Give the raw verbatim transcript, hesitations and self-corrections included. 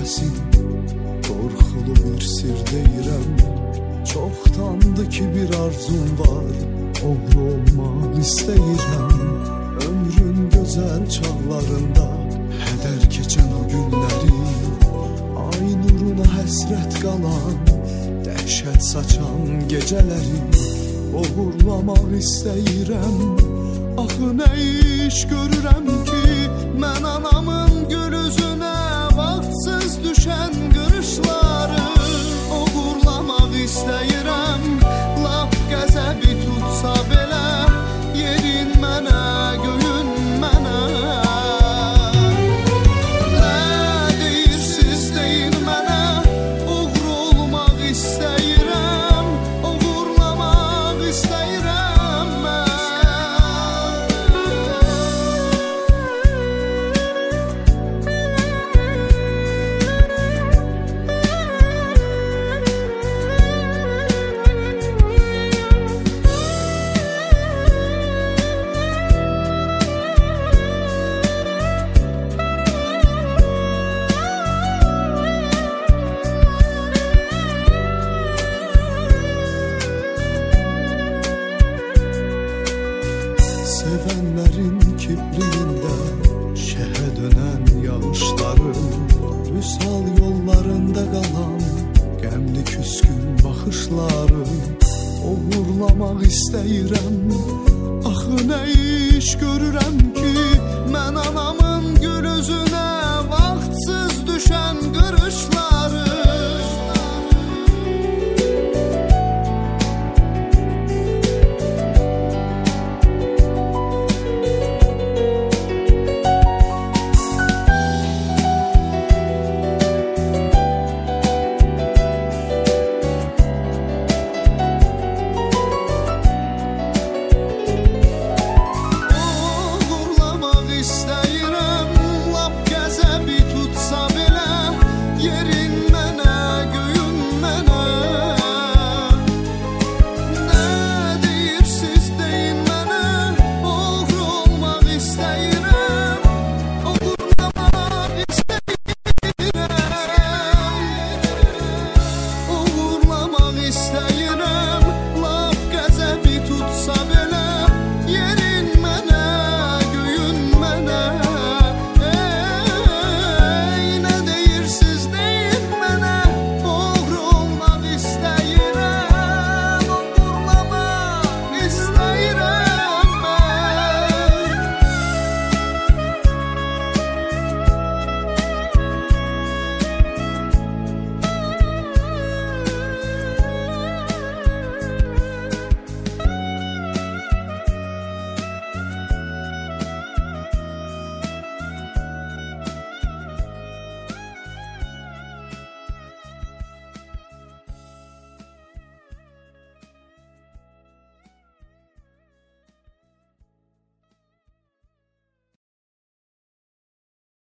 bilməsin. Qorxulu bir sir deyirəm, çoxdandı ki bir arzum var. Oğru olmaq istəyirəm, ömrün gözəl çağlarında hədər keçən o günləri, ay nuruna həsrət qalan, dəhşət saçan gecələri oğurlamaq istəyirəm. Axı nə iş görürəm ki, mən anamın gül üzünə vaxtsız düşən qırışları oğurlamaq istəyirəm. Lap qəzəbi tutsa belə, yerin mənə, göyün mənə. Nə deyirsiz deyin mənə, oğru olmaq istəyirəm, oğurlamaq istəyirəm mən. Sevənlərin kibriyində şəhə dönən yağışların, vüsal yollarında qalan qəmli küskün baxışları oğurlamaq istəyirəm. Axı nə iş görürəm ki, mən anamın gül üzünə vaxtsız düşən qırışları